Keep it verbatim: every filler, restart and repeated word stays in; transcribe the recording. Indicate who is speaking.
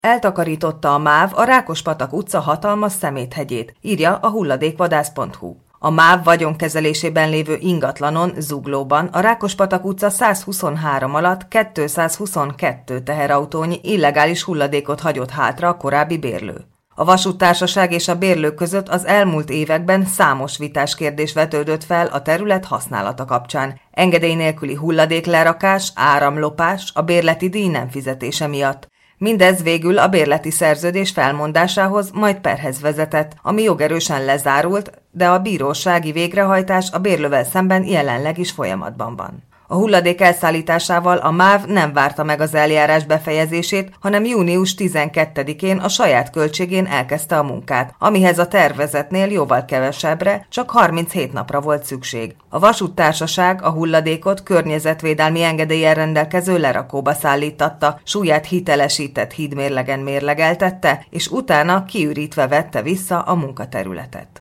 Speaker 1: Eltakarította a MÁV a Rákospatak utca hatalmas szeméthegyét, írja a hulladékvadász pont hu. A MÁV vagyonkezelésében lévő ingatlanon, Zuglóban, a Rákospatak utca százhuszonhárom alatt kétszázhuszonkettő teherautónyi illegális hulladékot hagyott hátra a korábbi bérlő. A vasúttársaság és a bérlők között az elmúlt években számos vitás kérdés vetődött fel a terület használata kapcsán. Engedély nélküli hulladéklerakás, áramlopás, a bérleti díj nem fizetése miatt. Mindez végül a bérleti szerződés felmondásához, majd perhez vezetett, ami jogerősen lezárult, de a bírósági végrehajtás a bérlővel szemben jelenleg is folyamatban van. A hulladék elszállításával a MÁV nem várta meg az eljárás befejezését, hanem június tizenkettedikén a saját költségén elkezdte a munkát, amihez a tervezetnél jóval kevesebbre, csak harminchét napra volt szükség. A vasúttársaság a hulladékot környezetvédelmi engedéllyel rendelkező lerakóba szállítatta, súlyát hitelesített hídmérlegen mérlegeltette, és utána kiürítve vette vissza a munkaterületet.